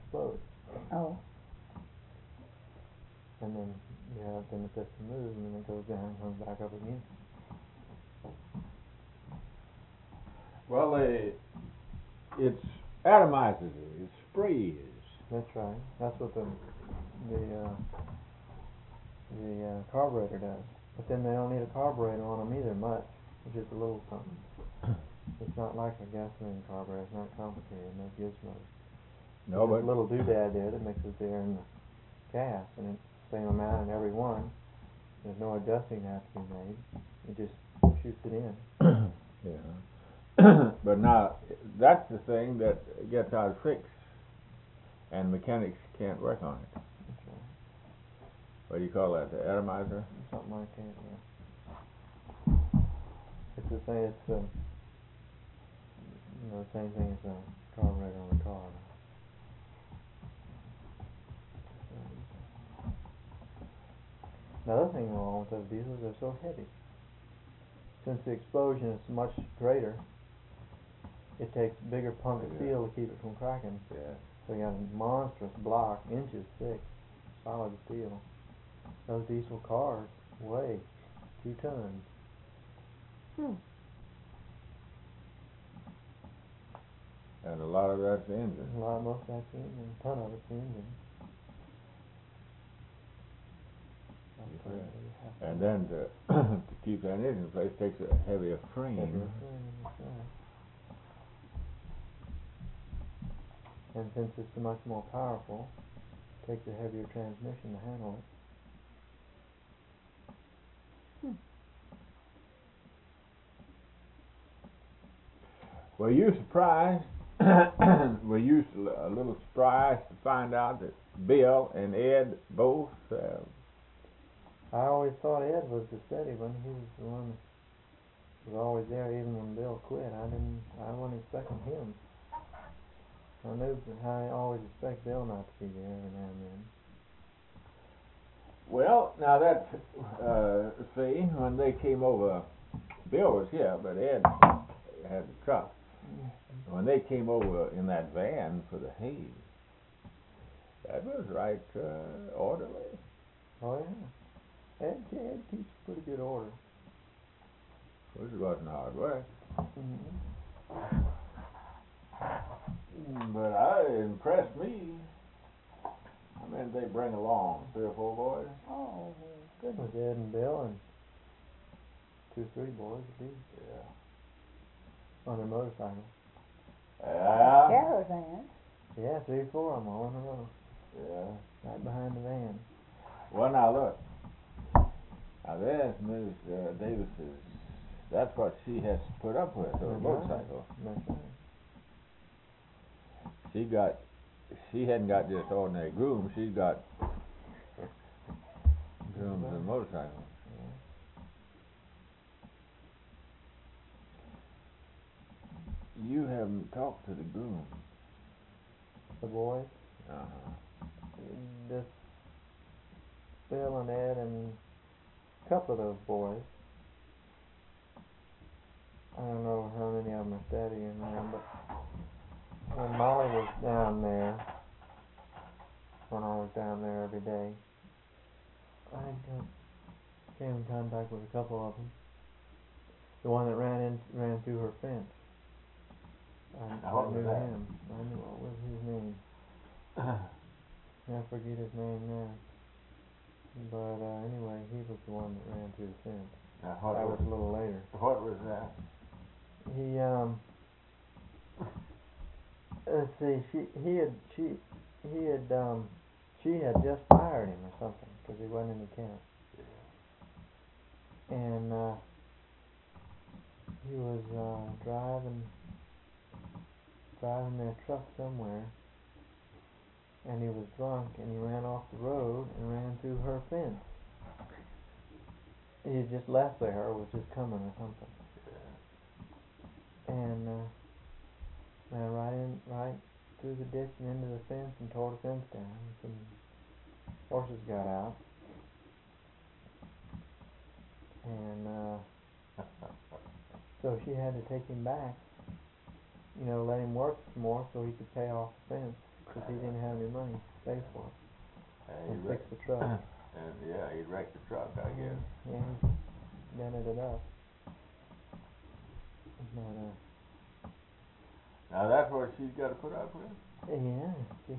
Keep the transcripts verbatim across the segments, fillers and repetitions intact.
explodes. Oh. And then, yeah, then the piston moves, and then it goes down and comes back up again. Well, they, it's atomizes it. It sprays. That's right. That's what the the uh, the uh, carburetor does. But then they don't need a carburetor on them either much. It's just a little something. It's not like a gasoline carburetor. It's not complicated. No gizmos. No, There's but a little doodad there that mixes the air and the gas, and it's the same amount in every one. There's no adjusting that has to be made. It just shoots it in. yeah. But now that's the thing that gets out of fix, and mechanics can't work on it. That's right. What do you call that? The atomizer? Something like that, yeah. It's the same. It's the you know the same thing as a carburetor on a car. Another thing wrong with those diesels, they're so heavy. Since the explosion is much greater, it takes bigger punk of steel to keep it from cracking. Yeah. So you got a monstrous block, inches thick, solid steel. Those diesel cars weigh two tons. Hmm. And a lot of that's the engine. A lot, most of that's the engine. A ton of it's the engine. And then to, to keep that engine in place takes a heavier frame. Heavier frame, that's right. And since it's so much more powerful, it takes a heavier transmission to handle it. Hmm. Were you surprised? Were you a little surprised to find out that Bill and Ed both? Uh, I always thought Ed was the steady one. He was the one that was always there, even when Bill quit. I didn't. I wasn't expecting him. I knew. I always expect Bill not to be there every now and then. well, now that uh, see when they came over, Bill was here, but Ed had the truck. Mm-hmm. When they came over in that van for the hay, that was right uh, orderly. Oh yeah. Ed, Ed keeps pretty good order. Which wasn't hard work. Mm-hmm. But I it impressed me. How many did they bring along? Three or four boys? Oh, Good with Ed and Bill and two, three boys at least. Yeah. On their motorcycles. Yeah. Caravan. Yeah, three, four of them all in a row. Yeah. Right behind the van. Well, now look. Now there's Miz Uh, Davis's. That's what she has to put up with, her That's motorcycle. Right. That's right. She got. She hadn't got just ordinary grooms. She's got grooms and motorcycles. Yeah. You haven't talked to the grooms. The boys. Uh huh. This Bill and Ed and a couple of those boys. I don't know how many of them are steady in there, but when Molly was down there, when I was down there every day, I got, came in contact with a couple of them. The one that ran in, ran through her fence. I, I knew him. I knew what was his name. I forget his name now. But uh, anyway, he was the one that ran through the fence. Now, what That was, was a little later. What was that? He um. Let's see. She he had she he had um she had just fired him or something because he wasn't in the camp. And uh, he was uh, driving driving their truck somewhere, and he was drunk, and he ran off the road and ran through her fence. He had just left there, or was just coming or something. And uh, ran right in, right through the ditch and into the fence and tore the fence down. Some horses got out, and uh, so she had to take him back. You know, let him work some more so he could pay off the fence. because he didn't have any money to pay for it. And And he fix wrecked, the truck. and yeah, he wrecked the truck, I guess. Yeah, he dented it up. But, uh, Now that's what she's got to put up with. yeah, she,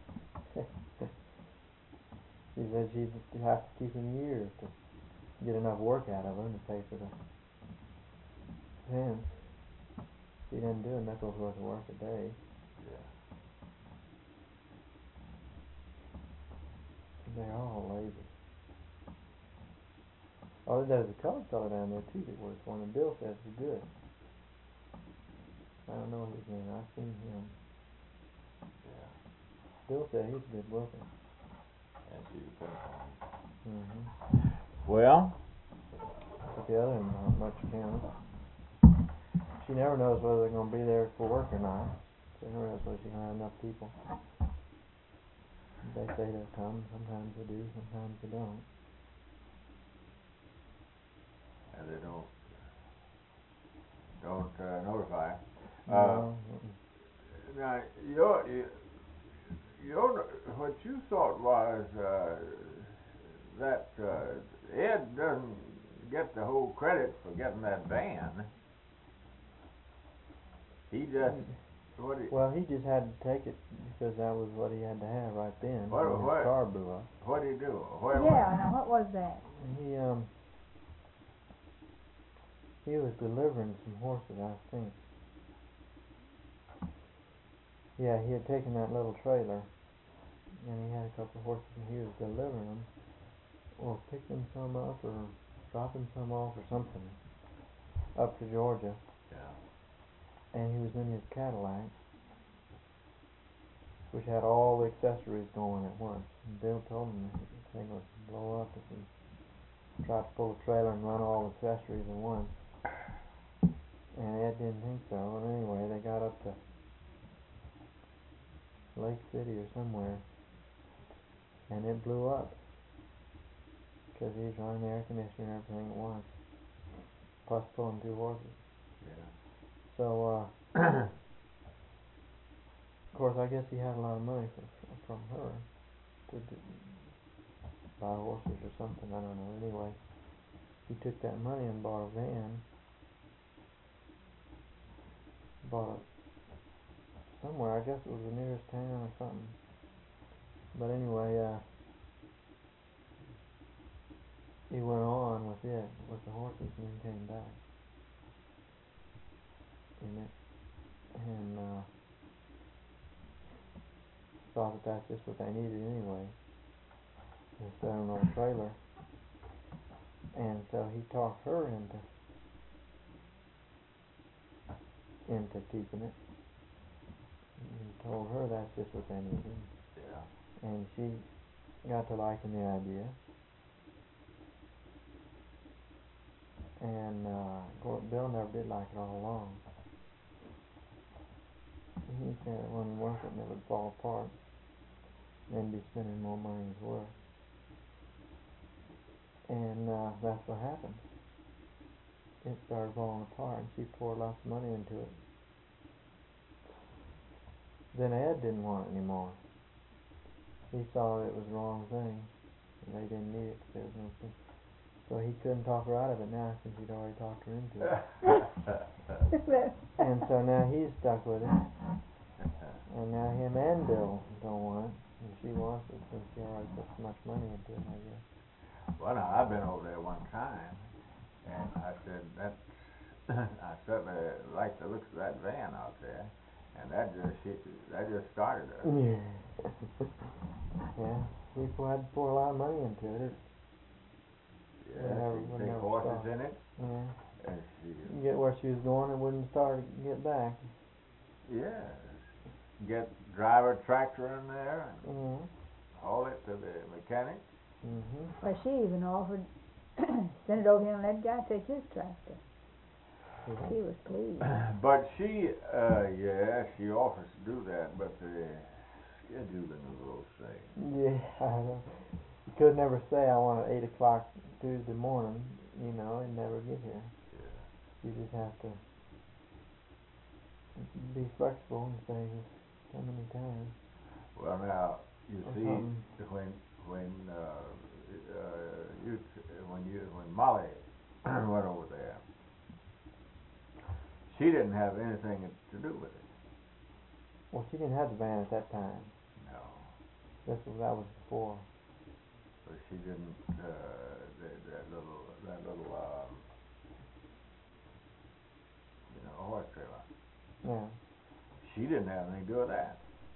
she said she'd have to keep him years to get enough work out of him to pay for the fence. He didn't do a nickel's worth of work a day. Yeah. They're all lazy. Oh, there's a colored fellow down there too that works for him, and Bill says he's good. I don't know his name. I've seen him. Yeah. Bill said he's a good worker. And she depends on him. Mm-hmm. Well, But the other one not much counts. She never knows whether they're going to be there for work or not. She never knows whether she's going to have enough people. They say they'll come. Sometimes they do. Sometimes they don't. and they don't don't uh, notify. Uh, No. now, your you, your what you thought was uh, that uh, Ed doesn't get the whole credit for getting that van. He just what he, Well, he just had to take it because that was what he had to have right then. What- when his what- car blew up. what did he do? Where Yeah, now what was that? He um he was delivering some horses, I think. Yeah, he had taken that little trailer, and he had a couple of horses, and he was delivering them, or picking some up, or dropping some off, or something, up to Georgia. Yeah. And he was in his Cadillac, which had all the accessories going at once. And Bill told him that the thing would blow up if he tried to pull a trailer and run all the accessories at once. And Ed didn't think so. And anyway, they got up to Lake City or somewhere, and it blew up because he was running the air conditioner and everything at once, plus pulling two horses. Yeah. So, uh, of course, I guess he had a lot of money from from her to do, buy horses or something. I don't know. Anyway, he took that money and bought a van. Bought it somewhere. I guess it was the nearest town or something. But anyway, uh, he went on with it, with the horses, and then came back in it, and uh, thought that that's just what they needed anyway, instead of no trailer. And so he talked her into into keeping it. He told her that's just what they needed. Yeah. And she got to liking the idea. And uh, Bill never did like it all along. He said it wasn't worth it and it would fall apart. And be spending more money than it's worth. And uh, that's what happened. It started falling apart, and she poured lots of money into it. Then Ed didn't want it anymore. He saw it was the wrong thing, and they didn't need it because there was no thing. So he couldn't talk her out of it now since he'd already talked her into it. And so now he's stuck with it. And now him and Bill don't want it, and she wants it since she already put so much money into it, I guess. Well, now, I've been over there one time, and I said that I certainly like the looks of that van out there, and that just she, that just started her. Yeah. Yeah. People had to pour a lot of money into it. Yeah, never- she would can take never horses stop. in it, Yeah. and she You get where she was going, it wouldn't start to get back. yeah get driver tractor in there and Mm-hmm. haul it to the mechanic. Mm-hmm. Well, she even offered send it over here and let the guy take his tractor. Yeah. She was pleased. But she, uh, yeah, she offers to do that, but the scheduling is a little strange. Yeah, I know. You could never say I want it eight o'clock Tuesday morning, you know, and never get here. Yeah. You just have to be flexible and say how many times. Well, now you or see something. when when uh, uh, you when you when Molly went over there, she didn't have anything to do with it. Well, she didn't have the van at that time. No, This was that was before. but she didn't. Uh, that, that little that little um, you know horse trailer. Yeah. She didn't have anything to do with that.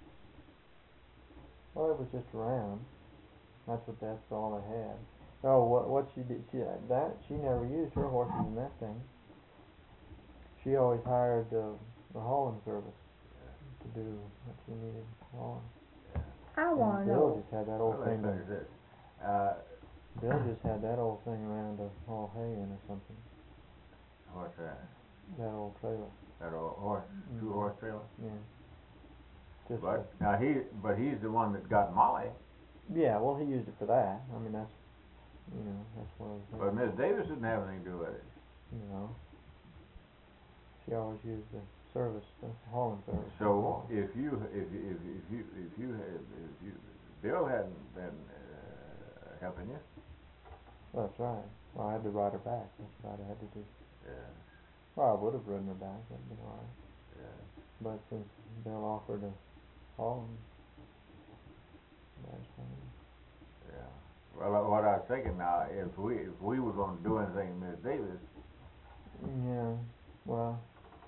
Well, it was just around. That's what that's all they had. No, what what she did she that she never used her horses in that thing. She always hired uh, the hauling service to do what she needed hauling. I want And to Bill know. just had that old Well, let thing me to tell you this. Uh, Bill just had that old thing around to haul hay in or something. what's that? That old trailer. That old horse, two Mhm. horse trailer. Yeah. Just But now he, but he's the one that got Molly. to, yeah, well he used it for that. I mean that's you know, that's one of the things. But Miss Davis didn't have anything to do with it. You know. She always used the service, the hauling service. So if you, if you, if you, if you, if you, had, if you, Bill hadn't been uh, helping you. Well, that's right. Well, I had to ride her back. That's what I had to do. Yeah. Well, I would have ridden her back. That'd been all right. Yeah. But since Bill offered to haul him, that's fine. Yeah. Well, uh, what I was thinking now, if we, if we were going to do anything to Miss Davis, Yeah. Well,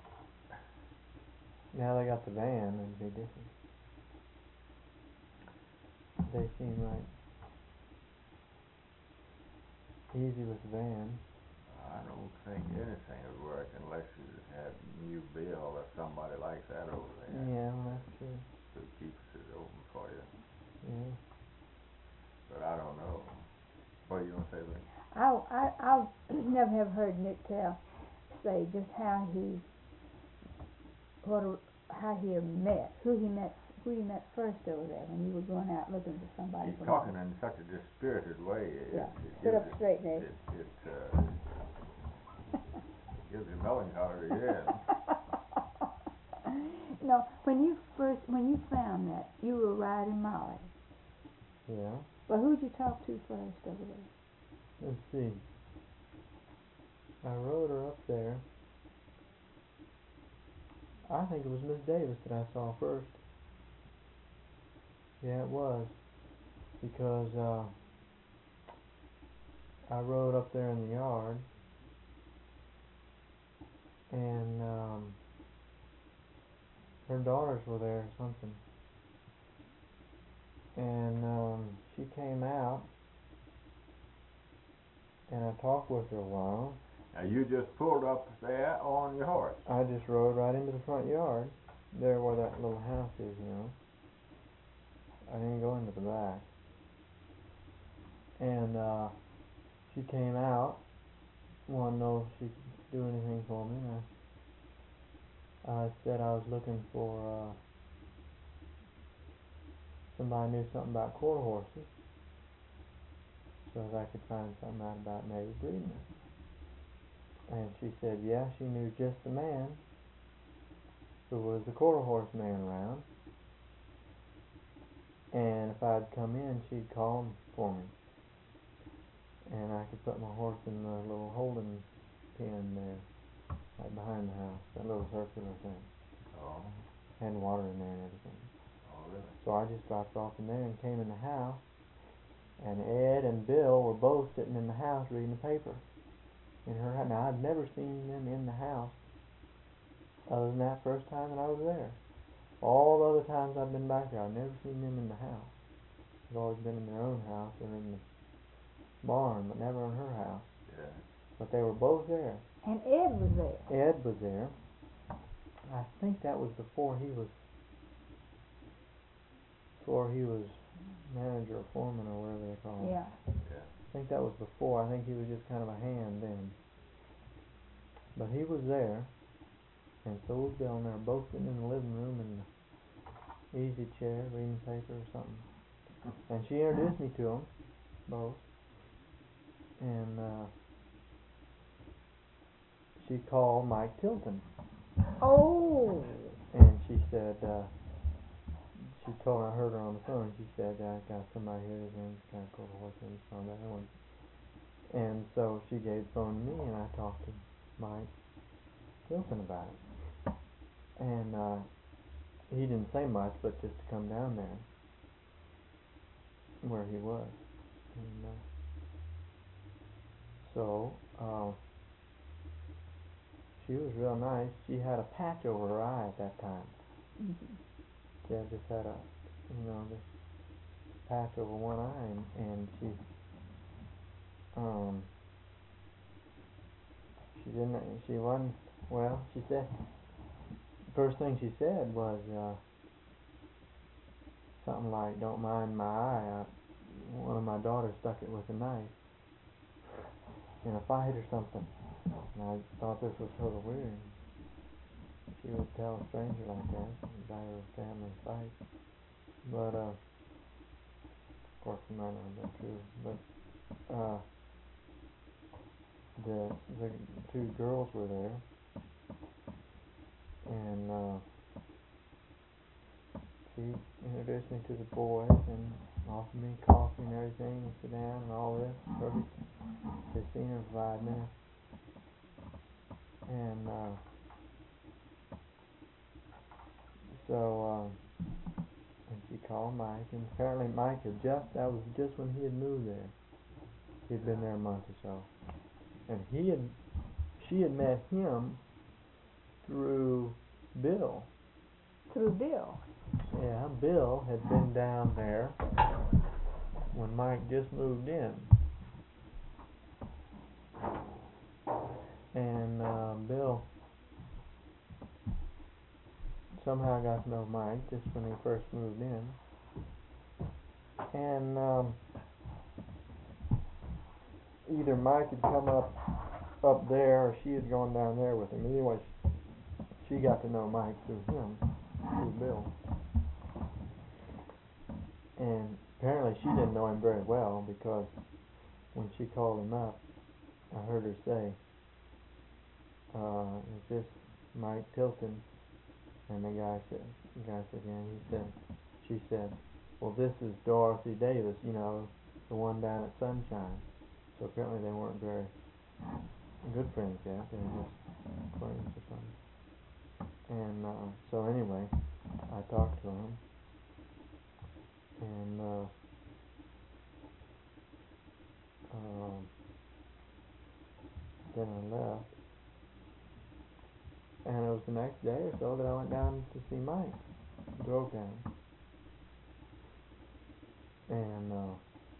now they got the van, it'd be different. They seem like easy with the van. I don't think anything would work unless you had new Bill or somebody like that over there Yeah, well, that's true. who keeps it open for you. Yeah. But I don't know. What are you gonna say, Lee? I I I never have heard Nick tell say just how he what a, how he met who he met who he met first over there when you were going out looking for somebody. He's talking in such a dispirited way. It, Yeah. it Sit gives up it, straight, Nick. It, it, uh, gives you melancholy, yeah. No, when you first when you found that you were riding Molly. Yeah. Well, who'd you talk to first over there? Let's see. I rode her up there. I think it was Miss Davis that I saw first. Yeah, it was. Because uh, I rode up there in the yard, and um, her daughters were there or something. And um, she came out, and I talked with her a while. Now you just pulled up there on your horse. I just rode right into the front yard, there where that little house is, you know. I didn't go into the back. And uh, she came out, wanted to know if she could do anything for me. And I, I said I was looking for uh, somebody who knew something about quarter horses, so that I could find something out about maybe breeding them. And she said, yeah, she knew just the man who was the quarter horse man around. And if I'd come in, she'd call him for me. And I could put my horse in the little holding pen there, right behind the house, that little circular thing. Oh. Had water in there and everything. Oh, really? So I just dropped off in there and came in the house. And Ed and Bill were both sitting in the house reading the paper. In her house. Now I'd never seen them in the house other than that first time that I was there. All the other times I've been back there, I've never seen them in the house. They've always been in their own house or in the barn, but never in her house. Yeah. But they were both there. And Ed was there. Ed was there. I think that was before he was before he was manager or foreman or whatever they call him. Yeah. Yeah. I think that was before. I think he was just kind of a hand then. But he was there, and so was Bill, and they were both sitting in the living room in the easy chair reading the paper or something. And she introduced me to them both, and uh, she called Mike Tilton. Oh. And she said, uh, she told me, I heard her on the phone, she said, I got somebody here that's going to go to horse and on that one. And so she gave the phone to me, and I talked to Mike Tilton about it. And uh, he didn't say much, but just to come down there where he was. And uh, so uh, she was real nice. She had a patch over her eye at that time. Mm-hmm. She had just had a, you know, this patch over one eye, and, and she, um, she didn't, she wasn't, well, she said, first thing she said was, uh, something like, don't mind my eye, I, one of my daughters stuck it with a knife in a fight or something, and I thought this was sort of weird. She would tell a stranger like that about her family fight, but, uh, of course it might not have been true, but, uh, the, the two girls were there, and, uh, she introduced me to the boys and offered me coffee and everything and sit down and all this. Perfect. Just seen her for five minutes. And uh, so uh, and she called Mike, and apparently Mike had just, that was just when he had moved there. He'd been there a month or so. And he had, she had met him through Bill. Through Bill? Yeah, Bill had been down there when Mike just moved in. And uh, Bill somehow got to know Mike just when he first moved in. And um, either Mike had come up up there or she had gone down there with him. Anyway, she got to know Mike through him, through Bill. And apparently she didn't know him very well, because when she called him up, I heard her say, uh, is this Mike Tilton? And the guy said, the guy said, yeah, and he said, she said, well, this is Dorothy Davis, you know, the one down at Sunshine. So apparently they weren't very good friends yet, they were just acquaintances or something. And uh, so anyway, I talked to him, and uh, um, then I left, and it was the next day or so that I went down to see Mike, drove down, and uh,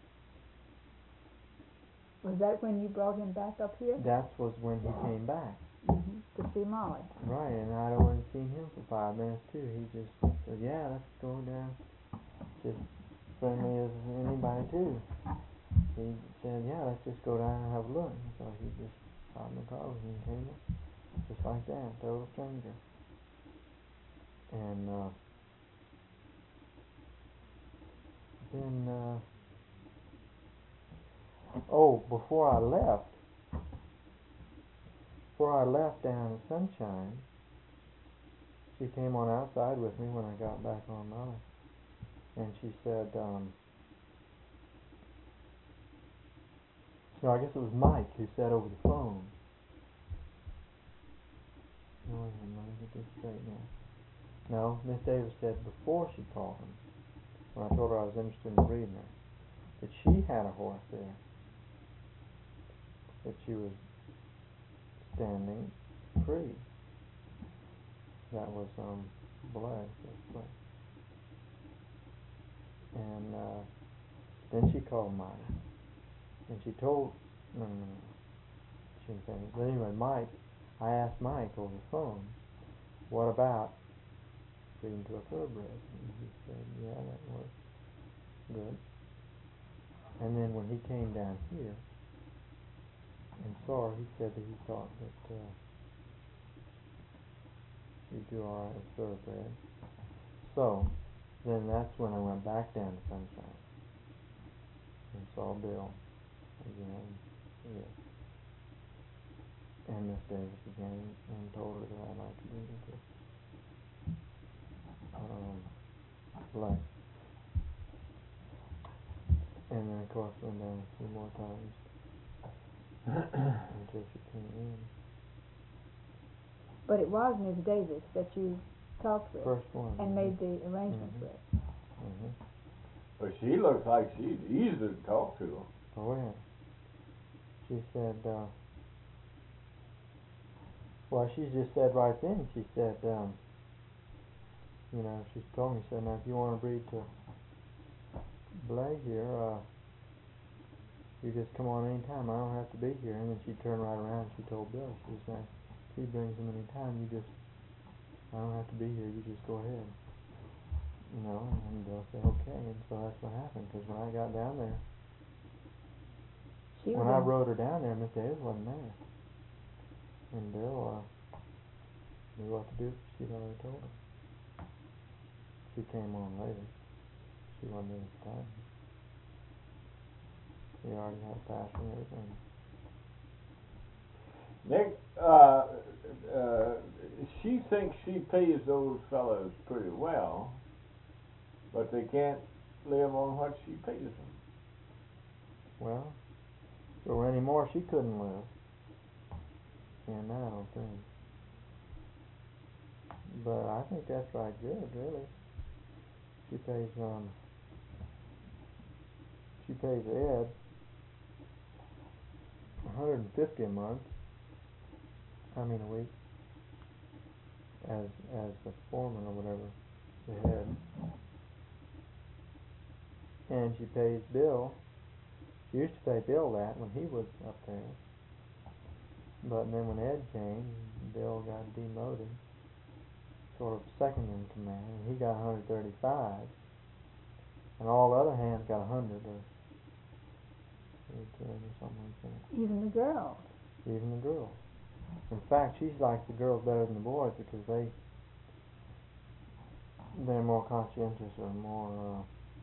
Was that when you brought him back up here? that was when he came back. Mm-hmm. To see Molly. Right, and I'd only seen him for five minutes too. He just said, yeah, let's go down, just friendly as anybody too. He said, yeah, let's just go down and have a look. And so he just hopped in the car with me and came up, just like that, total stranger. And uh, then, uh, oh, before I left, before I left down at Sunshine, she came on outside with me when I got back on Molly, and she said, um, no, I guess it was Mike who said over the phone. No, wait a minute, let me get this straight now. No, Miss Davis said before she called him, when I told her I was interested in breeding her, that she had a horse there, that she was standing free. That was um blood, blood. And uh, then she called Mike, and she told, no, no, no, she didn't say it. But anyway, Mike, I asked Mike over the phone, what about breeding to a thoroughbred? And he said, yeah, that was good. And then when he came down here and saw her, he said that he thought that uh, she'd do alright with thoroughbred. So, then that's when I went back down to Sunshine and saw Bill again, yeah, and Miss Davis again, and told her that I'd like to meet her too. Um, Black. And then of course went down a few more times until she came in. But it was Miss Davis that you talked with First one. and made the arrangements Mhm. with. Mhm. But she looks like she's easy to talk to. Oh yeah. She said, uh, well, she just said right then. She said, um, you know, she told me, she said, now if you want to breed to Blay here, uh, you just come on any time. I don't have to be here. And then she turned right around and she told Bill, she said, if he brings him any time, you just, I don't have to be here. You just go ahead. You know, and Bill said, okay. And so that's what happened. Because when I got down there, She when was I in, rode her down there, Miss Davis wasn't there. And Bill uh, knew what to do. She'd already told him. She came on later. She wasn't there at the time. He already had a pass and everything. Nick, uh, uh, she thinks she pays those fellows pretty well, but they can't live on what she pays them. Well, if there were any more, she couldn't live. And I don't think. But I think that's right good, really. She pays, um, she pays Ed one hundred fifty a month. I mean a week. As as the foreman or whatever, the head. And she pays Bill. She used to pay Bill that when he was up there. But then when Ed came, Bill got demoted, sort of second in command, and he got one hundred thirty-five, and all the other hands got one hundred or ten or something like that. even the girls. Even the girls. In fact, she's likes the girls better than the boys because they they're more conscientious or more, uh,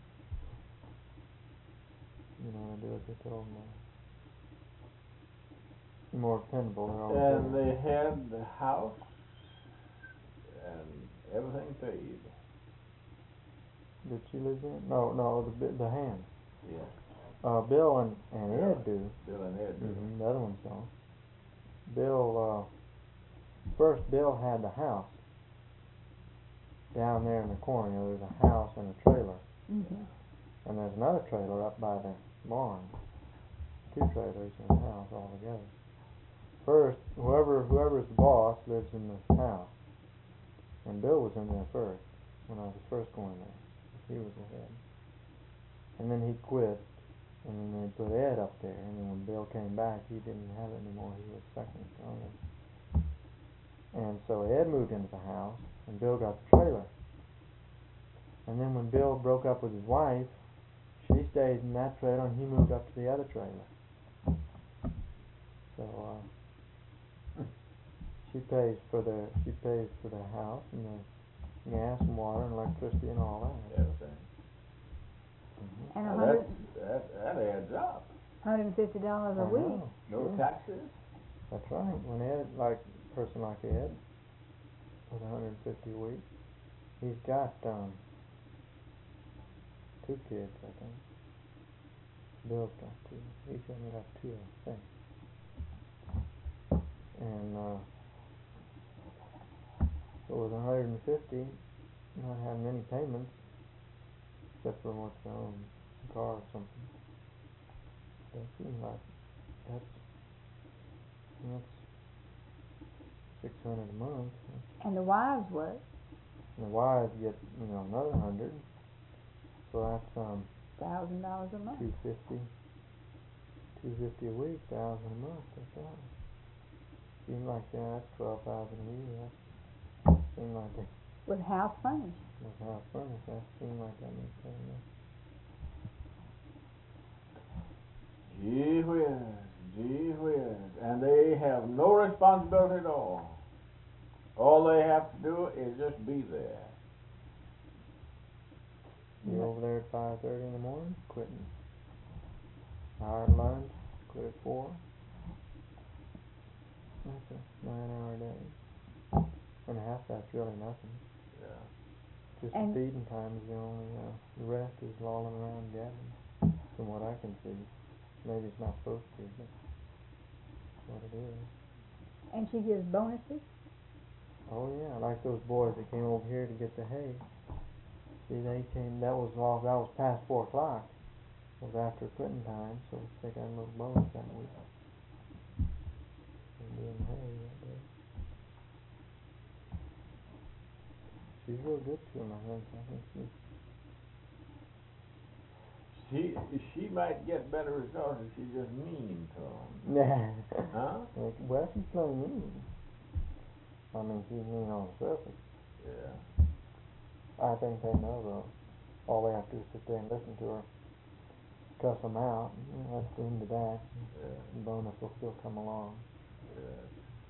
you know, they do what they told them. More dependable. They're always And there. they had the house and everything paid. Did she live in? No, no, the bi- the hands. Yeah. Uh, Bill and, and Yeah. Ed do. Bill and Ed do. Mm-hmm, the other ones don't. Bill, uh, first Bill had the house down there in the corner. You know, there's a house and a trailer. Mm-hmm. And there's another trailer up by the barn. Two trailers and a house all together. First, whoever whoever's the boss lives in this house. And Bill was in there first, when I was first going there. He was the head. And then he quit, and then they put Ed up there. And then when Bill came back, he didn't have it anymore. He was second owner. And so Ed moved into the house, and Bill got the trailer. And then when Bill broke up with his wife, she stayed in that trailer, and he moved up to the other trailer. So uh, she pays for the she pays for the house and the gas and water and electricity and all that. Everything. Mm-hmm. And a Now hundred, that's, that, that adds up. hundred and fifty dollars a I week. know, No sure. taxes. That's right. When Ed, like a person like Ed, with one hundred fifty a week, he's got um, two kids, I think. Bill's got two. Each of them got two, I think. And uh, so with one hundred fifty, not having any payments, except for what's their own car or something. That seems like that's that's six hundred a month. And the wives work. And the wives get, you know, another hundred. So that's um Thousand dollars a month. two fifty. Two fifty a week, thousand a month. That's right. Seems like yeah, that's twelve thousand a year. That seems like they With house furnished. with house furnished. That seems like that makes sense. Gee whiz, gee whiz. And they have no responsibility at all. All they have to do is just be there. Be over there at five thirty in the morning, quitting. Hour at lunch, quit at four. That's a nine hour day. And half that's really nothing. Yeah. Just And- the feeding time is the only, uh, the rest is lolling around gathering, from what I can see. Maybe it's not supposed to, but that's what it is. And she gives bonuses? Oh yeah, like those boys that came over here to get the hay. See, they came, that was all, that was past four o'clock. It was after quitting time, so they got a little bonus that week. And doing hay that day. She's real good to him, I think. I think she, She she might get better results if she's just mean to him. nah. Huh? Like, well, she's plenty mean. I mean, she's mean on the surface. Yeah. I think they know though. All they have to do is sit there and listen to her cuss them out. You know, that's the end of that. Yeah. The bonus will still come along. Yeah.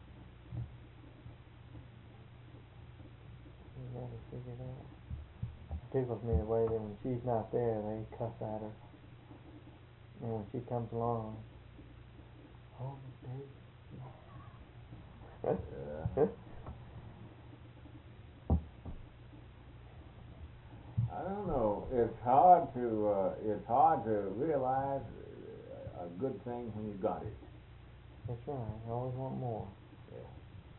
You gotta figure it out. It tickles me the way that when she's not there, they cuss at her. And when she comes along, oh, Dave. Yeah. I don't know. It's hard to uh, it's hard to realize a good thing when you got it. That's right. I always want more. Yeah.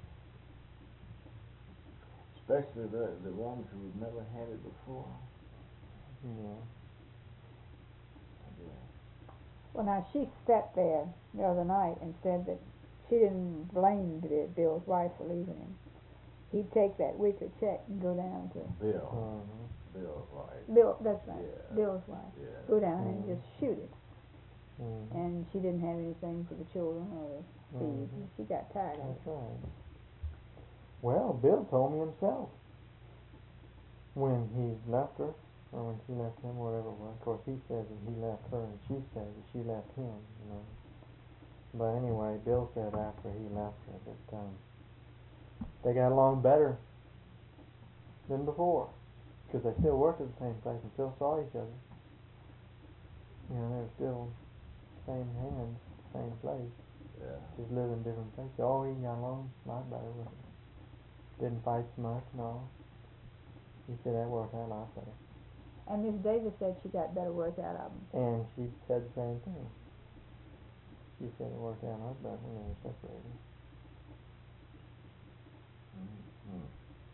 Especially the the ones who've never had it before. Yeah. Yeah. Well, now, she sat there the other night and said that she didn't blame Bi- Bill's wife for leaving him. He'd take that weekly check and go down to Bill. Uh-huh. Bill's wife. Bill, that's right, Yeah. Bill's wife. Yeah. Go down and Mhm. just shoot it. Mhm. And she didn't have anything for the children or the feed. Mhm. She got tired of it. That's right. Well, Bill told me himself when he left her, or when she left him, or whatever it was. Of course, he says that he left her, and she says that she left him. You know. But anyway, Bill said after he left her that um, they got along better than before, because they still worked at the same place and still saw each other. You know, they were still same hands, same place, Yeah. just live in different places. Oh, he got along a lot better with her. Didn't fight so much, no. He said that worked out a lot better. And Miss Davis said she got better work out of him. And she said the same thing. She said it worked out a lot better when they were separated. Mm-hmm.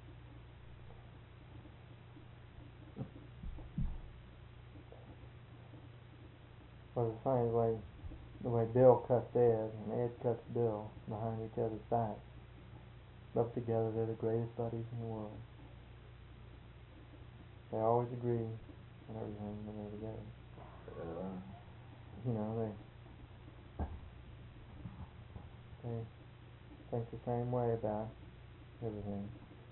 Well, it's funny the way, the way Bill cuts Ed and Ed cuts Bill behind each other's backs. But together they're the greatest buddies in the world. They always agree on everything when they're together. Yeah. You know, they they think the same way about everything.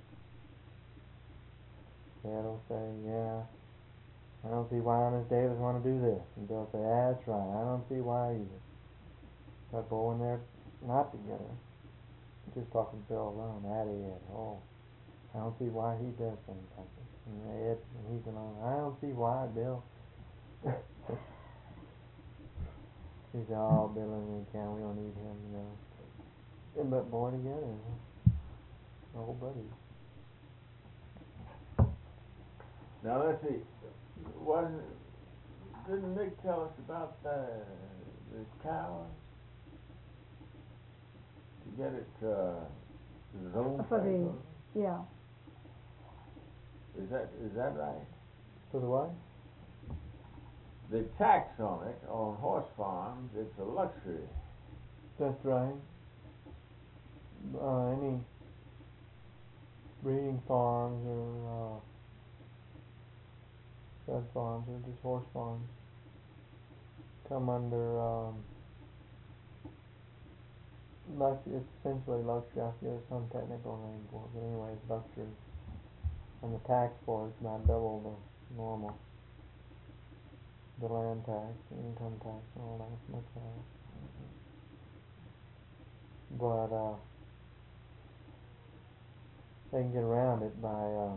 Ed will say, yeah, I don't see why Miss Davis want to do this. And Bill will say, that's right, I don't see why either. But boy, when they're not together, just talking to Bill alone, that Ed, oh, I don't see why he does things like this. And Ed, when he's alone, I don't see why, Bill. He said, oh, Bill and can we don't need him, you know. And but boy, together, old buddies. Now let's see. Wasn't didn't Nick tell us about the the cow? To get it uh, zone For the- cycle? Yeah. Is that is that right? For the what? The tax on it on horse farms, it's a luxury. That's right. Uh, any breeding farms or uh, stud farms or just horse farms come under um, lux. It's essentially luxury. I forget some technical name for it, but anyway, it's luxury. And the tax for it's not double the normal. The land tax, the income tax, and all that's much higher. But uh, they can get around it by um,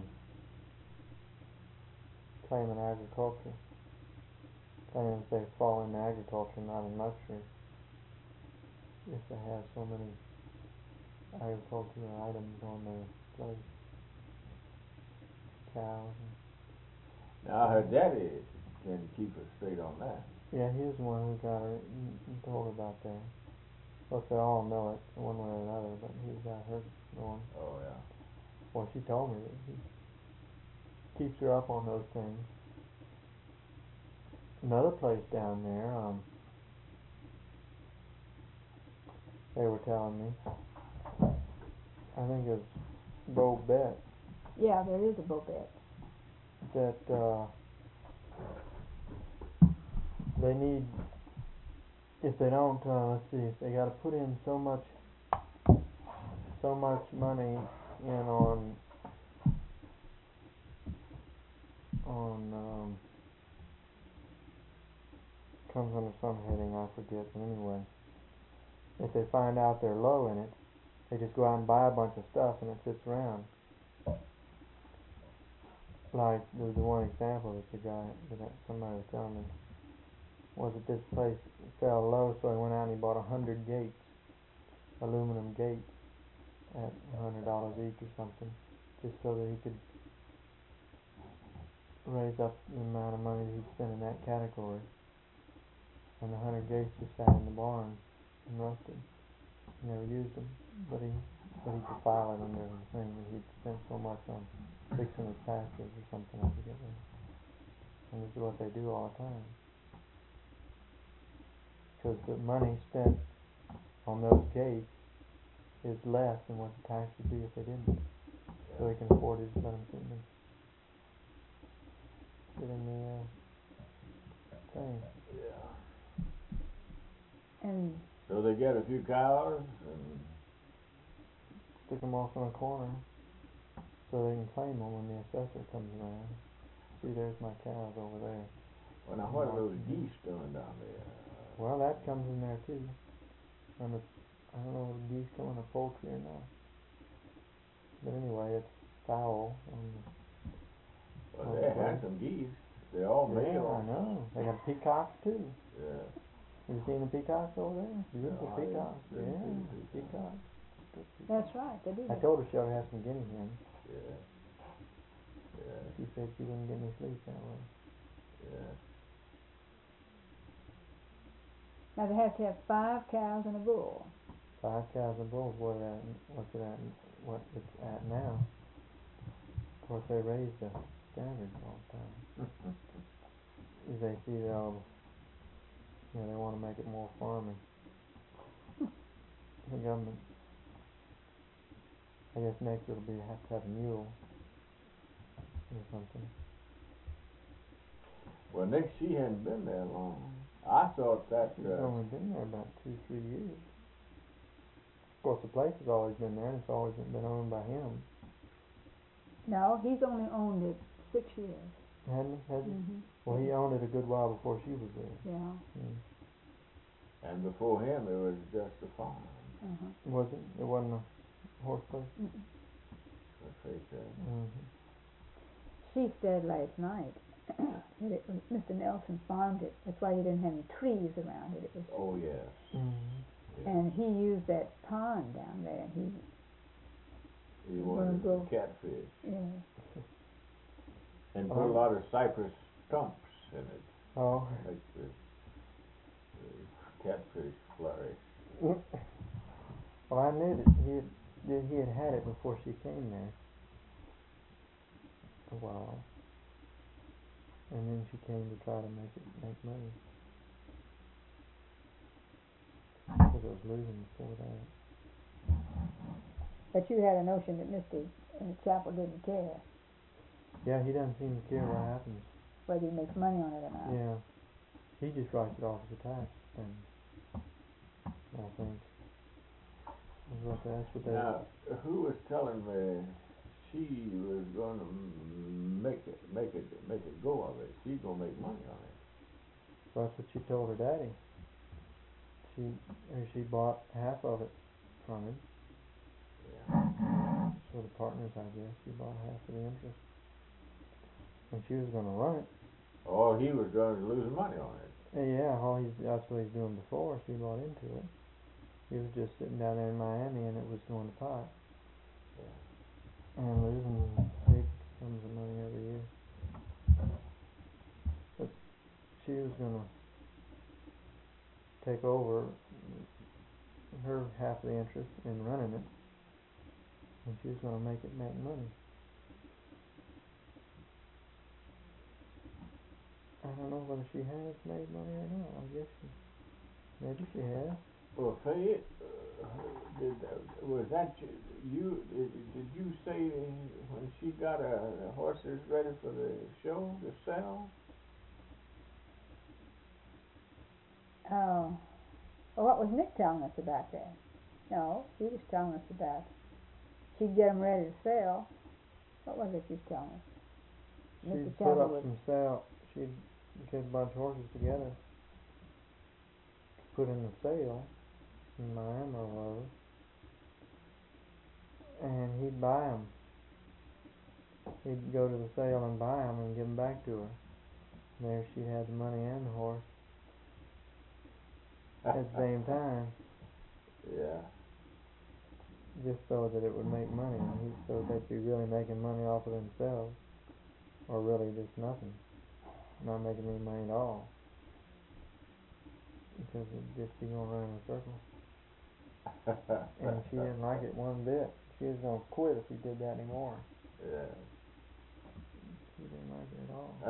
claiming agriculture. Claiming if they fall into agriculture, not in luxury. If they have so many agricultural items on their place. cows. And, Now her daddy can keep her straight on that. yeah, he was the one who got her, and and told her about that. Of course, they all know it one way or another, but he got her going. Oh yeah. Well, she told me that he keeps her up on those things. Another place down there, um, they were telling me, I think it's Bo Bet, Yeah, there is a Bobette. that uh, they need, if they don't, uh, let's see, if they got to put in so much, so much money in on, on, um, comes under some heading, I forget, but anyway, if they find out they're low in it, they just go out and buy a bunch of stuff and it sits around. Like, the, the one example that the guy, that somebody was telling me, was that this place fell low, so he went out and he bought a hundred gates, aluminum gates, at a hundred dollars each or something, just so that he could raise up the amount of money that he'd spend in that category. And the hundred gates just sat in the barn and rusted. He never used them, but he, but he could file it under the thing that he'd spent so much on fixing his pastures or something, I forget what. And this is what they do all the time. Because the money spent on those gates is less than what the tax would be if they didn't. So they can afford to just let them sit in the, sit in the uh, thing. Yeah. And So they get a few cows and Stick them off in a corner so they can claim them when the assessor comes around. See, there's my cows over there. well now what are those geese doing down there? Well, that comes in there too. And the, I don't know if the geese come in the poultry or not. But anyway, it's fowl. On the, Well, on they're the place. handsome geese. They're all Yeah, male. I know. They got peacocks too. Yeah. Have you seen the peacocks over there? Beautiful No, I didn't- peacocks. didn't Yeah, see the peacocks. peacocks. Good peacocks. that's right, they do. I told her she ought to have some guinea hens. Yeah. Yeah. She said she wouldn't get any sleep that way. Yeah. Now they have to have five cows and a bull. Five cows and bulls. What at? What's it at? What it's at now? Of course, they raise the standards all the time. If they see that all, you know, they want to make it more farming. The government. I guess next it'll be have to have a mule or something. Well, Nick, she hadn't been there long. I thought that. She's Uh, only been there about two, three years. Of course, the place has always been there, and it's always been owned by him, No, he's only owned it six years. hadn't he? Has he? Mm-hmm. Well, he owned it a good while before she was there. Yeah. Mm. and before him, it was just a farm. Uh-huh. Was it? It wasn't a horse place. Mm-mm. Let's face that. Mm-hmm. She said last night that it was Mister Nelson farmed it. That's why he didn't have any trees around it. It was, Oh yes. Mm-hmm. Yeah. and he used that pond down there. He, He wanted Well, the catfish yeah. and Oh. put a lot of cypress stumps in it. Oh. Make the, the catfish flourish. Well, I knew that he had that he had had it before she came there. A while. And then she came to try to make it make money. Because I was losing before that. But you had a notion that Mister Uh, Chapel didn't care Yeah, he doesn't seem to care what happens. whether he makes money on it or not. Yeah. He just writes it off as a tax thing. I think. That's what that's what they. Now, who was telling me she was going to make it, make it, make it go of it? She's going to make money on it. That's what she told her daddy. She or she bought half of it from him. Yeah. So the partners, I guess, she bought half of the interest. And she was going to run it. Or he was going to lose money on it. Uh, Yeah, all he's that's what he's doing before she bought into it. He was just sitting down there in Miami and it was going to pot. Yeah. And losing big sums of money every year. But she was gonna take over her half of the interest in running it, and she was gonna make it make money. I don't know whether she has made money or not. I guess she, maybe she has. Well, Fay, uh, did, uh, was that you, you did, did you say when she got uh, the horses ready for the show to sell? Oh, well, what was Nick telling us about that? No, he was telling us about she'd get them ready to sell. What was it she was telling us? Mister She'd put up Chatterwood. some sale. She'd get a bunch of horses together to put in the sale in Miami or wherever, and he'd buy them. He'd go to the sale and buy them and give them back to her. And there she'd have the money and the horse at the same time, Yeah. just so that it would make money. And he so they'd be really making money off of themselves, or really just nothing, not making any money at all, because it'd just be going around in a circle. And she didn't like it one bit. She was gonna quit if he did that anymore. Yeah. She didn't like it at all.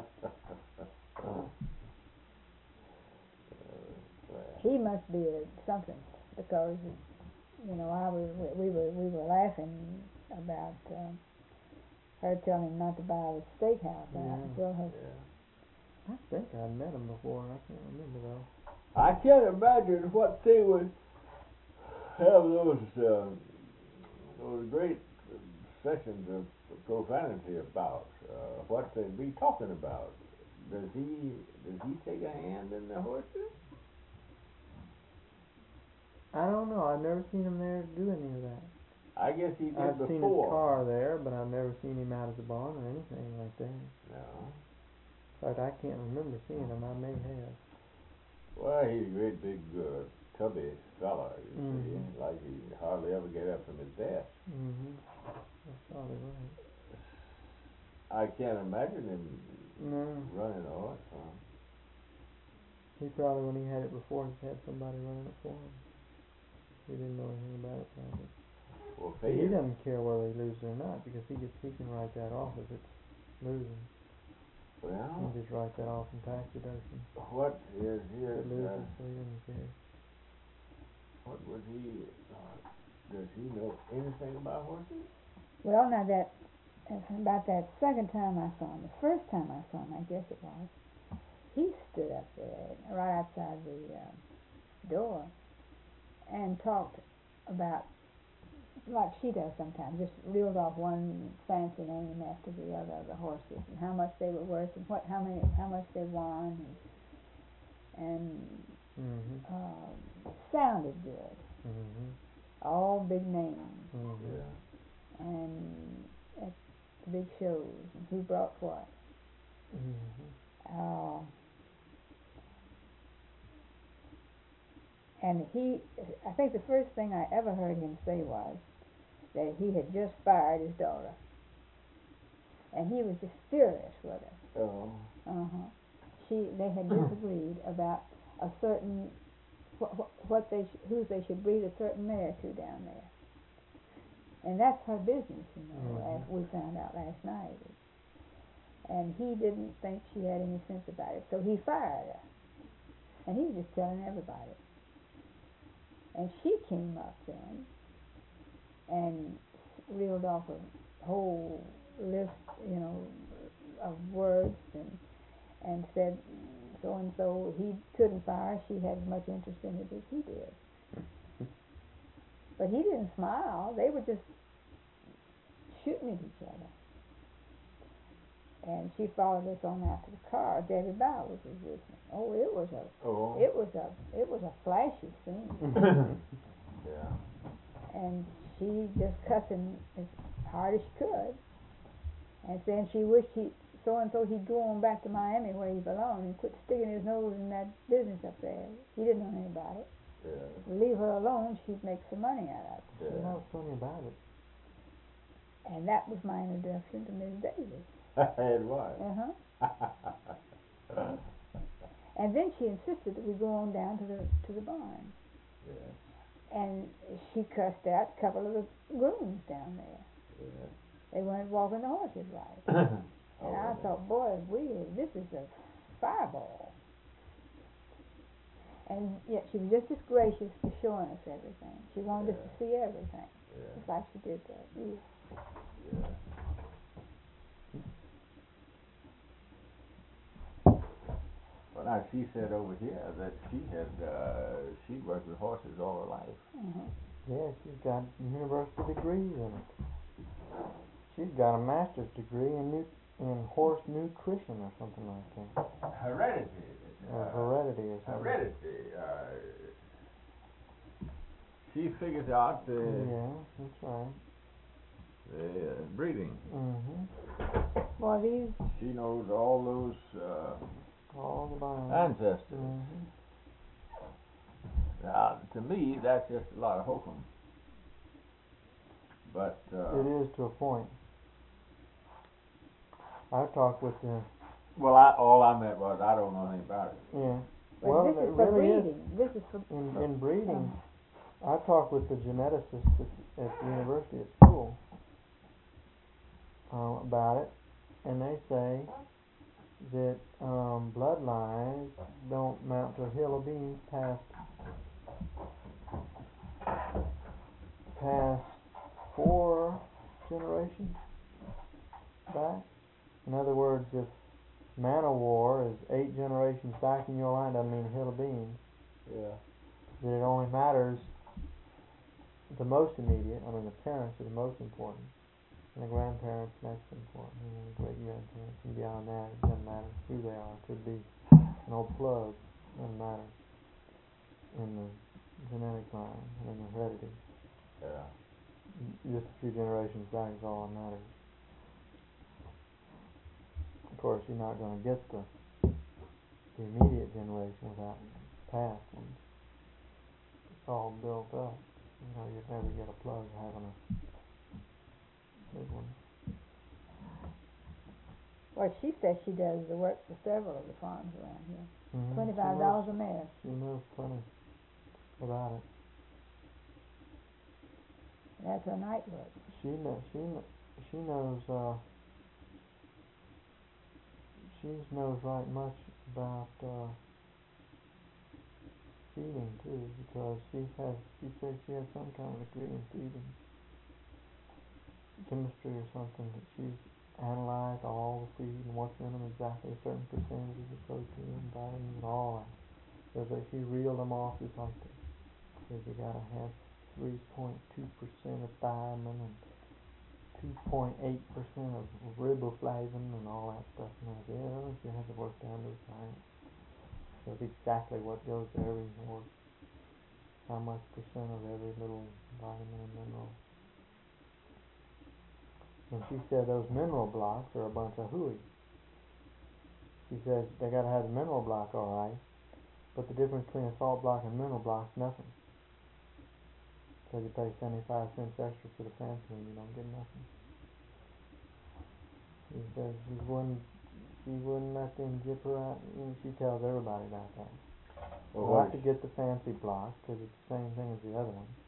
He must be a something, because you know I was we were we were laughing about uh, her telling him not to buy the steakhouse out Yeah. until her. Yeah. I think I'd met him before, and I can't remember though. I can't imagine what they would have those uh, those great sessions of profanity about. Uh, what they'd be talking about. Does he does he take a hand in the horses? I don't know. I've never seen him there do any of that. I guess he did I've before. seen his car there, but I've never seen him out at the barn or anything like that. No. In fact, I can't remember seeing him. I may have. Well, he's a great big uh, tubby fella, you Mhm. see, like he hardly ever get up from his desk. Mhm. That's probably right. I can't imagine him No. running a horse farm. He probably, when he had it before, just had somebody running it for him. He didn't know anything about it, probably. Well, But he Fay, doesn't care whether he loses or not, because he gets he can write that off if it's losing. He well, can just write that off in tax deduction. what is If his, it loses, uh, so he doesn't care. what would he, uh, does he know anything about horses? Well, now that about that second time I saw him, the first time I saw him, I guess it was, he stood up there right outside the uh, door and talked about, like she does sometimes, just reeled off one fancy name after the other of the horses and how much they were worth and what how many how much they won, and, and Mhm. uh, sounded good, Mhm. all big names, Mhm. Yeah. and at the big shows and who brought what. Mhm. Uh, and he, I think the first thing I ever heard him say was that he had just fired his daughter, and he was just furious with her. Oh. Uh-huh. She, they had disagreed about a certain what, what they sh- who they should breed a certain mare to down there, and that's her business, you know. Mhm. As we found out last night, and he didn't think she had any sense about it, so he fired her, and he was just telling everybody. And she came up then and reeled off a whole list, you know, of words, and and said so and so he couldn't fire. She had as much interest in it as he did, but he didn't smile. They were just shooting at each other. And she followed us on out to the car. Debbie Bowers was with me. Oh, it was a, Oh. it was a, it was a flashy scene. Yeah. And she just cussing as hard as she could, and saying she wished he so and so he'd go on back to Miami where he belonged and quit sticking his nose in that business up there. He didn't know anything about it. Yeah. Leave her alone, she'd make some money out of it. She Yeah. knows plenty about it. And that was my introduction to Miss Davis. It was. Uh-huh. And then she insisted that we go on down to the to the barn. Yeah. And she cussed out a couple of the grooms down there. Yeah. They weren't walking the horses right. Oh, And I really? thought, boy, we this is a fireball. And yet she was just as gracious for showing us everything. She wanted us to Yeah. see everything, Yeah. just like she did that. Yeah. Yeah. Well, now she said over here that she had uh, she worked with horses all her life. Uh-huh. Yeah, she's got university degrees in it. She's got a master's degree in nu- in horse nutrition or something like that. Heredity. Or Uh, heredity or something. heredity. Uh, she figures out the Yeah, that's right. the uh, breeding. Mhm. Boy, these She knows all those uh, All the lines. ancestors. Mhm. Now, to me, that's just a lot of hokum. But uh, It is to a point. I talked with the well, I all I meant was I don't know anything about it. yeah. but Well, this it is for really is. breeding. This is for In for, in breeding, uh, I talked with the geneticists at, at the university at school uh, about it, and they say that um, bloodlines don't mount to a hill of beans past past four generations back. In other words, if Man-O-War is eight generations back in your line, doesn't mean a hill of beans. Yeah. That it only matters the most immediate. I mean, the parents are the most important, and the grandparents next important, and then the great grandparents, and beyond that, it doesn't matter who they are. It could be an old plug, doesn't matter in the genetic line, in the heredity. Yeah. Just a few generations back is all that matters. Of course, you're not going to get the the immediate generation without past ones. It's all built up. You know, you'd never get a plug having a big one. well, she says she does the work for several of the farms around here. Mm-hmm. Twenty-five dollars a mare. She knows plenty about it. That's her night work. She knows. She kn- she knows. Uh, she knows right much about uh, feeding too, because she has. She says she has some kind of degree in feeding, chemistry or something. That she's analyzed all the feed and what's in them exactly, a certain percentages of protein, vitamins, and all that. So that she reeled them off just like this. Says you gotta have three point two percent of thiamine and two point eight percent of riboflavin and all that stuff. And I said, yeah, she has it worked down to a science. Shows exactly what goes to every horse, how much percent of every little vitamin and mineral. And she said those mineral blocks are a bunch of hooey. She says they gotta have the mineral block alright, but the difference between a salt block and a mineral block is nothing. So you pay seventy-five cents extra for the fancy one, you don't get nothing. She says she wouldn't, she wouldn't let them jip her out, and she tells everybody about that. Well, You what have to is get the fancy block, because it's the same thing as the other one.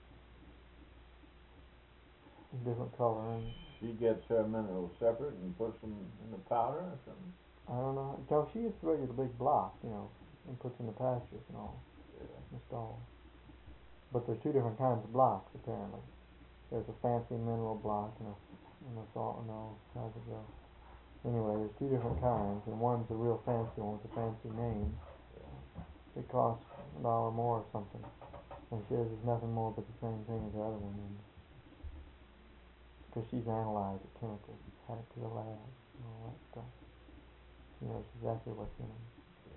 Different color, and she gets her minerals separate and puts them in the powder or something? I don't know, no, she gets the regular big block, you know, and puts in the pastures and all, Yeah. the stalls. But there's two different kinds of blocks, apparently. There's a fancy mineral block and a, and a salt and all, how's it go? Anyway, there's two different kinds, and one's a real fancy one with a fancy name. Yeah. It costs a dollar more or something. And she says it's nothing more but the same thing as the other one. Because she's analyzed the chemicals, had it to the lab, and all that stuff. She knows exactly what's in them.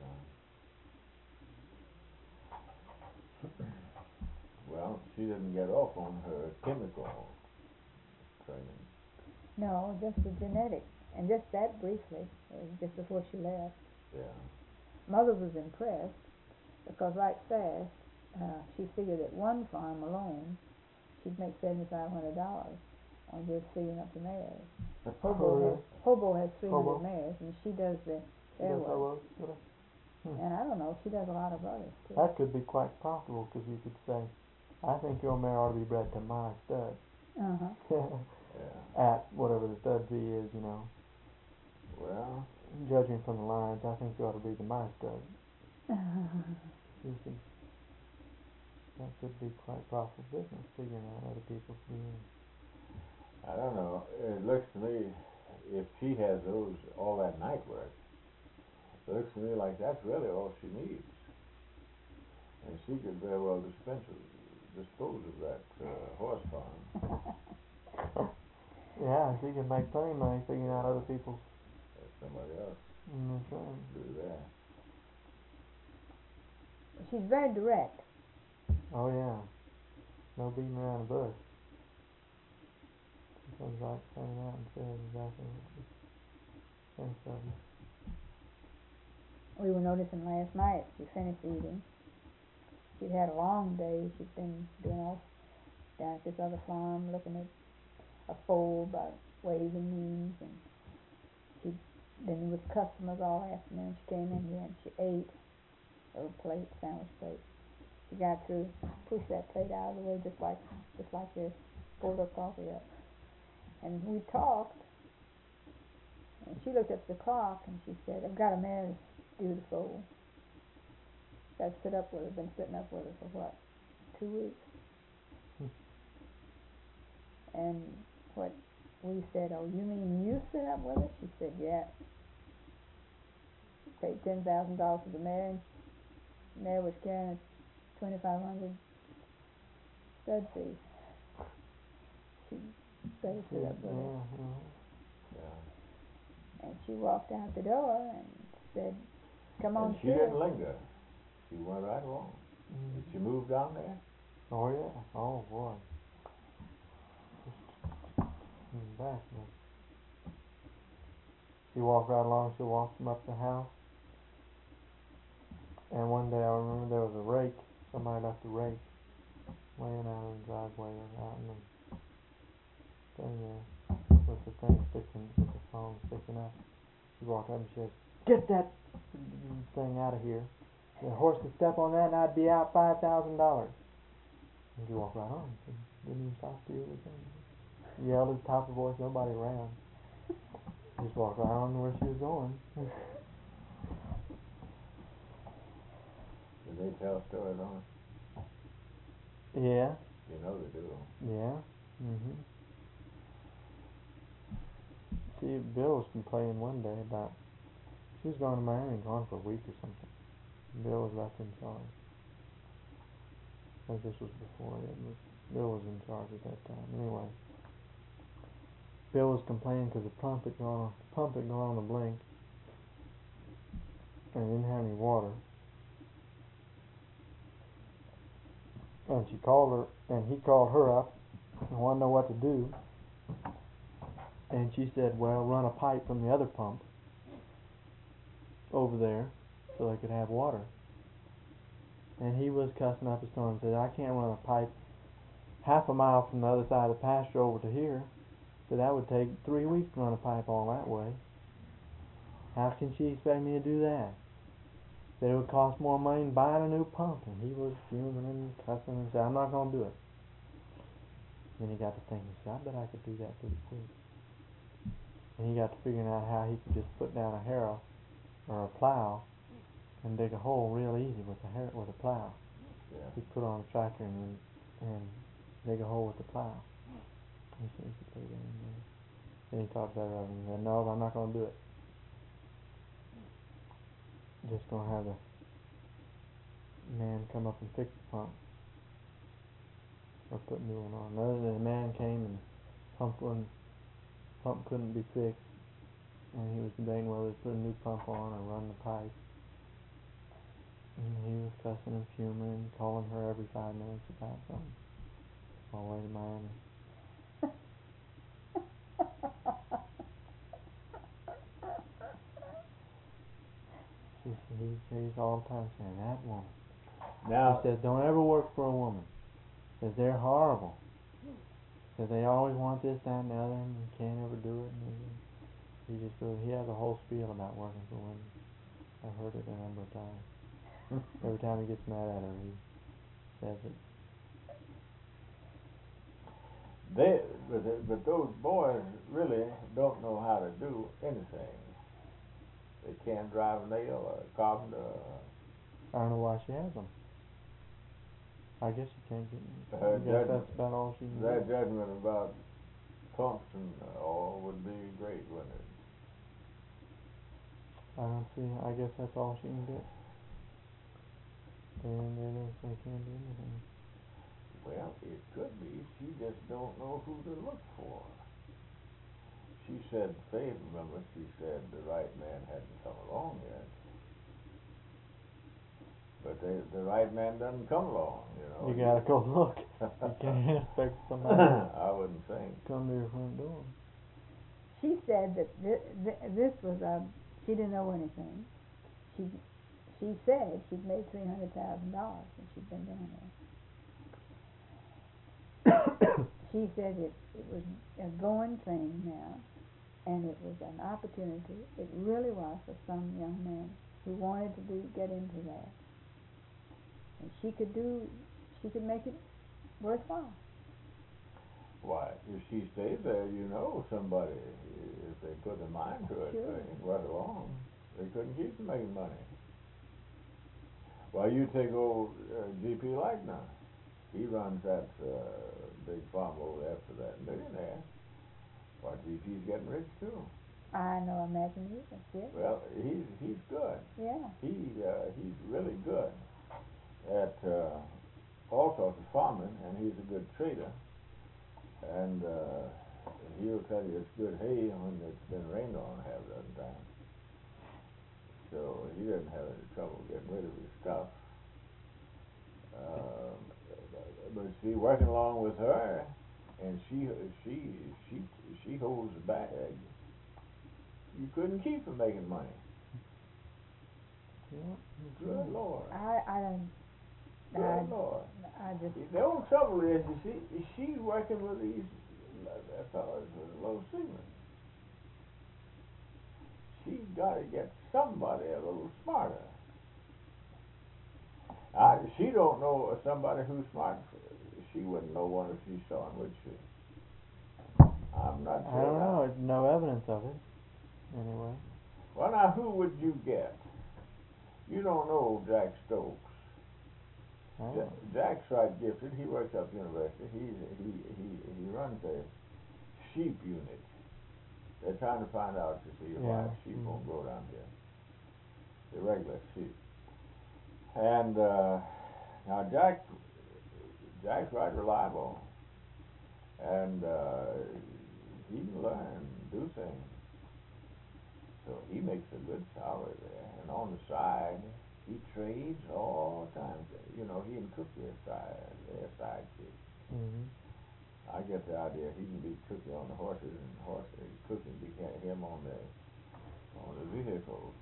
Yeah. Well, she didn't get off on her chemical training. No, just the genetic, and just that briefly, uh, just before she left. Yeah. Mother was impressed because right fast, uh, she figured that one farm alone, she'd make seventy-five hundred dollars, or just seeing up the mares. Oh, Hobo really? has, Hobo has three Hobo? hundred mares, and she does the She does airway. hobos, really? Hmm. And I don't know, she does a lot of others too. That could be quite profitable, because you could say, I think your mare ought to be bred to my stud. Uh-huh. Yeah. At whatever the stud fee is, you know. Well, Judging from the lines, I think you ought to be to my stud. You could, that could be quite profitable business, figuring out other people's feelings. I don't know. It looks to me, if she has those, all that night work, it looks to me like that's really all she needs. And she could very well dispense of, dispose of that uh, horse farm. Yeah, she can make plenty of money figuring out other people's. Let somebody else Mm, that's right. do that. She's very direct. Oh yeah, no beating around the bush. She comes right straight out and says exactly what she thinks of you. We were noticing last night, she finished eating. She'd had a long day. She'd been doing all down at this other farm, looking at a foal by ways and means, and she'd been with customers all afternoon. She came in here and she ate a little plate, sandwich plate. She got through, pushed that plate out of the way just like just like this, pulled her coffee up. And we talked, and she looked at the clock and she said, I've got a mare that's due to foal. Got to sit up with her, been sitting up with her for what, two weeks? And what we said, oh, you mean you sit up with her? She said, yeah. Paid ten thousand dollars for the mare, and the mare was carrying a twenty-five hundred stud fee. She better sit up with her. Yeah, yeah. Yeah. And she walked out the door and said, come on, And she sit. didn't linger. She went right along. Mm. Did she move down there? Oh yeah. Oh boy. Just back, but she walked right along. She walked them up the house. And one day I remember there was a rake. Somebody left a rake laying out in the driveway or out in the thing there with the thing sticking, with the phone sticking up. She walked up and she says, get that thing out of here. The horse could step on that and I'd be out five thousand dollars. And she walked right on. She didn't even stop to hear the thing. Yelled at the top of her voice, nobody ran. Just walked right on to where she was going. Did they tell stories on it? Yeah. You know they do. Yeah. Mhm. See, Bill was complaining one day about she was going to Miami, gone for a week or something. Bill was left in charge. I think this was before it was. Bill was in charge at that time. Anyway, Bill was complaining because the pump had gone, the pump had gone on the blink, and he didn't have any water. And she called her, and he called her up, and wanted to know what to do. And she said, well, run a pipe from the other pump over there so they could have water. And he was cussing up a storm and said, I can't run a pipe half a mile from the other side of the pasture over to here. So that would take three weeks to run a pipe all that way. How can she expect me to do that? Said it would cost more money than buying a new pump. And he was fuming and cussing and said, I'm not going to do it. Then he got to thinking, he said, I bet I could do that pretty quick. And he got to figuring out how he could just put down a harrow or a plow and dig a hole real easy with a har- with a plow. Yeah. He'd put on a tractor and and dig a hole with the plow. He said he could lay that in there. Then he talked better of him and said, no, I'm not going to do it. Just going to have the man come up and fix the pump or put a new one on. Another day the man came and pump one pump couldn't be fixed, and he was debating whether to put a new pump on or run the pipe. And he was cussing and fuming and calling her every five minutes about something. All the way to Miami. She, he, he's all the time saying, that woman. Now, He says, don't ever work for a woman. He says, they're horrible. He said they always want this, that, and the other, and you can't ever do it. And he, he just goes, he has a whole spiel about working for women. I've heard it a number of times. Every time he gets mad at her, he says it. They, but, they- but those boys really don't know how to do anything. They can't drive a nail or a carpenter. Or I don't know why she has them. I guess she can't get. Her I guess judgment, that's about all she can their do. judgment about Thompson all would be great, wouldn't it? I don't see. I guess that's all she can do. They, they don't. They can't do anything. Well, it could be she just don't know who to look for. She said, Faith, remember, she said the right man hadn't come along yet. But they, the right man doesn't come along, you know. You gotta go look. You can't expect somebody I wouldn't think. to come to your front door. She said that thi- thi- this was a, she didn't know anything. She she said she'd made three hundred thousand dollars since she'd been down there. She said it it was a going thing now, and it was an opportunity. It really was for some young man who wanted to do get into that, and she could do, she could make it worthwhile. Why, if she stays there, you know somebody, if they put their mind to it, Sure. they right along. They couldn't keep from making money. Well, you take old uh, G P Lightner. He runs that uh, big farm over there for that millionaire. Why, G P's getting rich too. I know, imagine he was, yeah. Well, he's he's good. Yeah. He uh, he's really good at uh, all sorts of farming, and he's a good trader. And uh, he'll tell you it's good hay when it's been rained on half a dozen times. So he doesn't have any trouble getting rid of his stuff. Um, but see, working along with her, and she she she she holds the bag. You couldn't keep from making money. Yeah. Good Lord. I I don't. Good I, Lord. I just. The only trouble is, you see, she's working with these uh, fellas with low seamen. She's got to get somebody a little smarter. I, she don't know somebody who's smart. She wouldn't know one if she saw him, would she? I'm not I sure. don't now. know. It's no evidence of it. Anyway. Well, now, who would you get? You don't know Jack Stokes. I don't Ja- know. Jack's right gifted. He works up university. He's, he he he runs a sheep unit. They're trying to find out to see why Yeah. sheep Mhm. won't grow down here. The regular sheep. And uh, now Jack, Jack's right reliable, and uh, he can learn, do things. So he makes a good salary there. And on the side, he trades all the time. You know, he and Cookie are side, they're sidekicks. Mhm. I get the idea he can beat Cookie on the horses, and horse Cookie can beat him on the on the vehicles.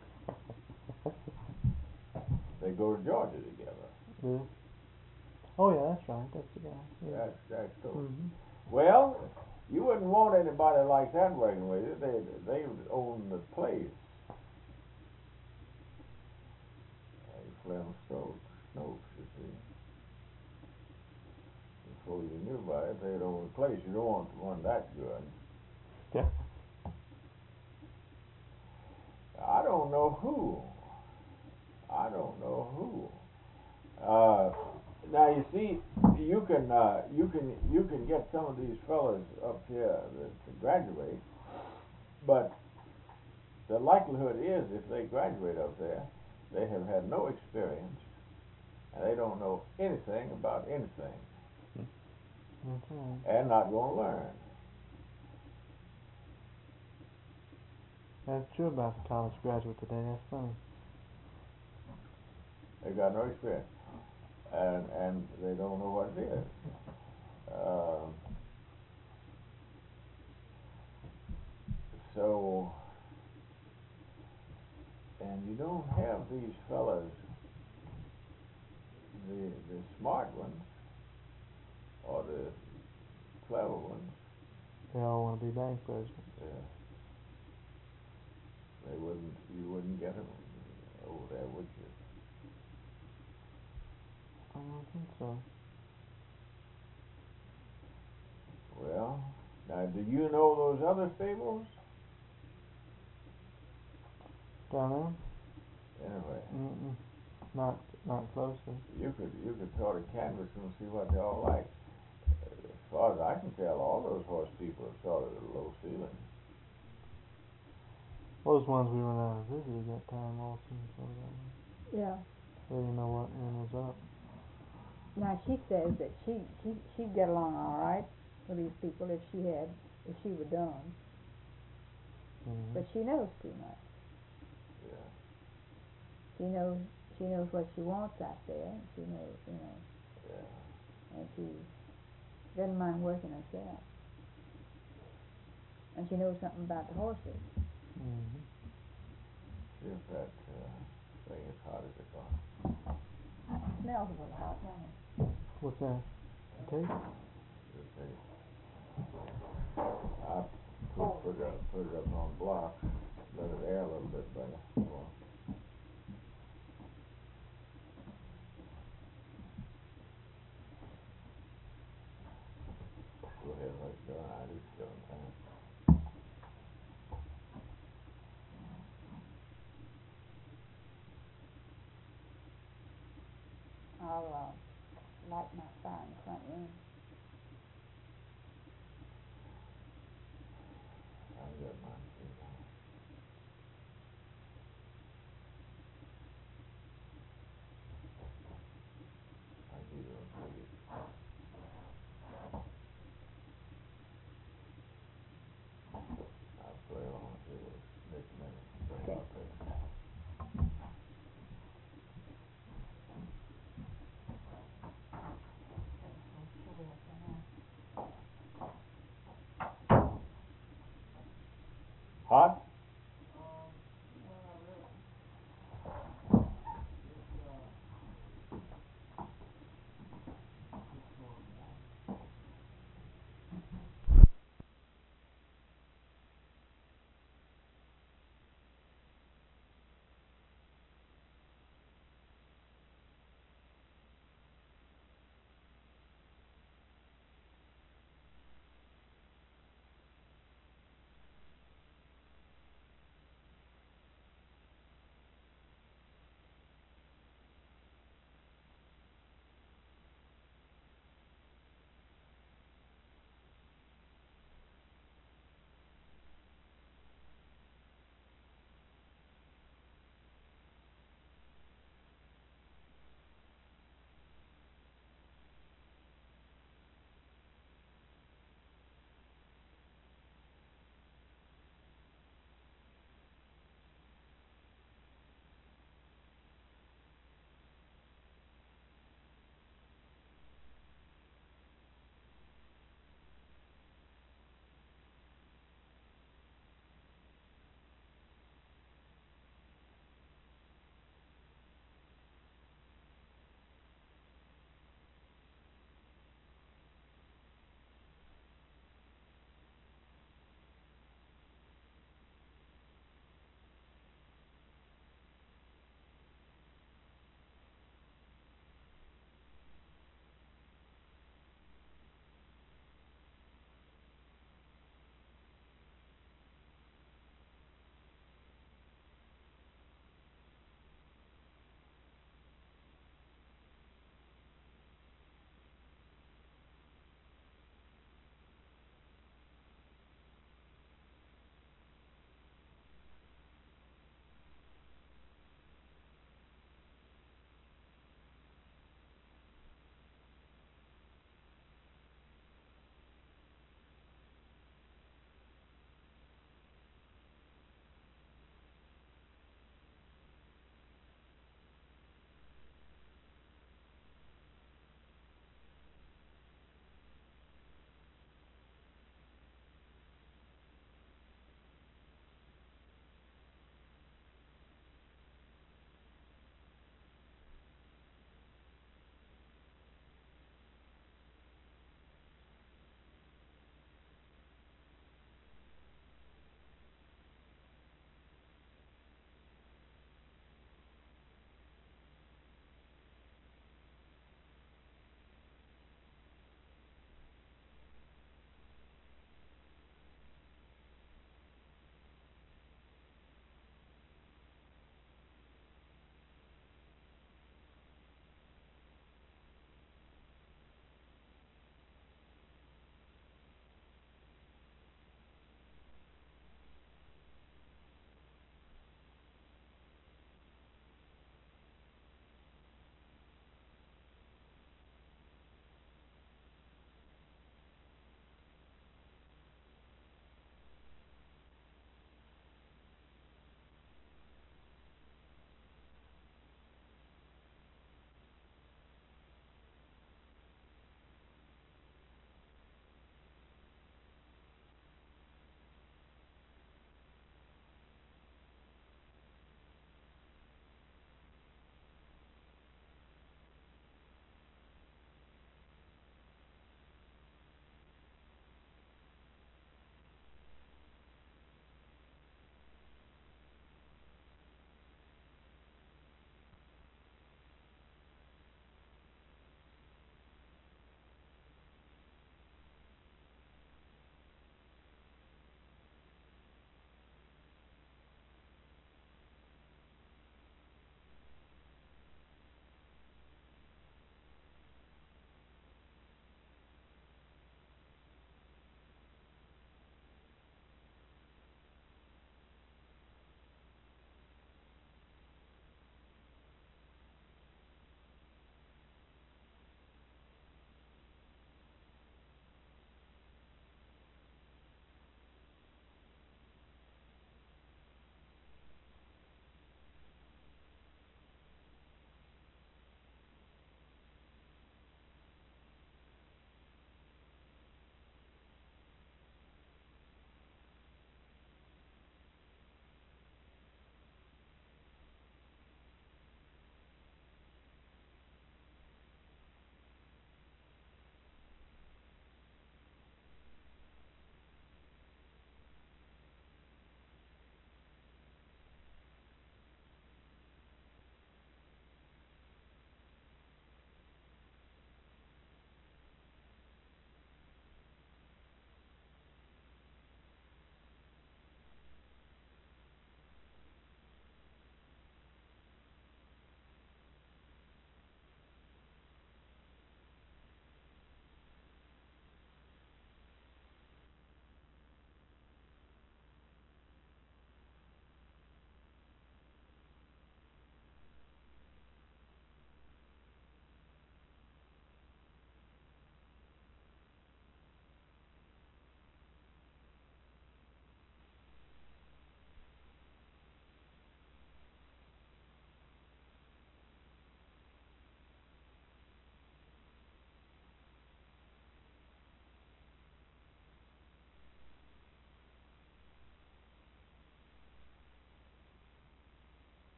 They go to Georgia together. Yeah. Oh yeah, that's right. That's the guy. Yeah. That's Jack Stokes. Mhm. Well, you wouldn't want anybody like that working with you. They they own the place. Hey, Clem Stokes, Snopes, you see. Before you knew about it, they'd own the place. You don't want one that good. Yeah. I don't know who. I don't know who. Uh, now you see, you can uh, you can you can get some of these fellas up here that to graduate, but the likelihood is if they graduate up there, they have had no experience and they don't know anything about anything That's right. and not going to learn. That's true about the college graduate today. That's funny. They got no experience and and they don't know what it is. Um, so. And you don't have these fellas, the the smart ones, or the clever ones. They all want to be bank presidents. Yeah. They wouldn't, you wouldn't get them over there, would you? I don't think so. Well, now, do you know those other stables? Down there? Anyway, Mm-mm. Not, not closely. you could, you could sort of canvass them and see what they're all like. As far as I can tell, all those horse people are sort of low ceiling. Those ones we went out and visited that time also. So that way. Yeah. They didn't know what end was up. Now she says that she she she'd get along all right with these people if she had if she were done, Mm-hmm. but she knows too much. Yeah. She knows she knows what she wants out there. She knows, you know, Yeah. and she doesn't mind working herself. And she knows something about the horses. Mm-hmm. See if that uh, thing is hot as it's on. It smells a little hot, doesn't it? What's that? Tape? Just say, I put, put, it up, put it up on blocks, let it air a little bit better. Well, go ahead and let it go. I do still in time. I'll uh, light my fire in the front room. I've got mine too now. I give you a cookie. I'll play along with you this next minute. Then Okay. I'll take it. Hot?